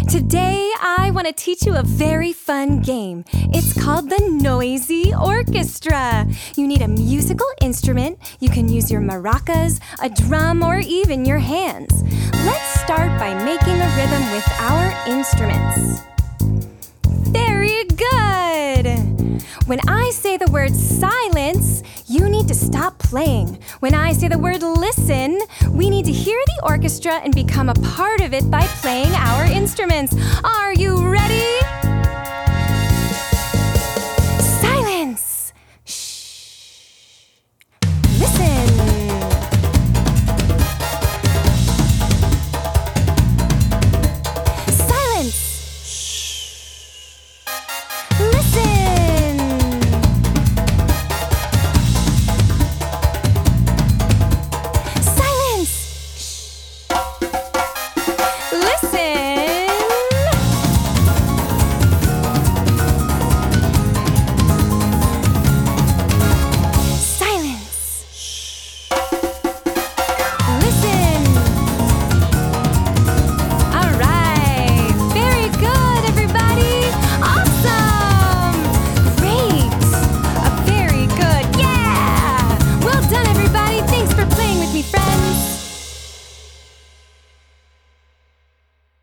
Today, I want to teach you a very fun game. It's called the Noisy Orchestra. You need a musical instrument. You can use your maracas, a drum, or even your hands. Let's start by making a rhythm with our instruments. Very good! When I say the word silence, you need to stop playing. When I say the word listen, we need to hear the orchestra and become a part of it by playing our instruments. Are you ready? Silence!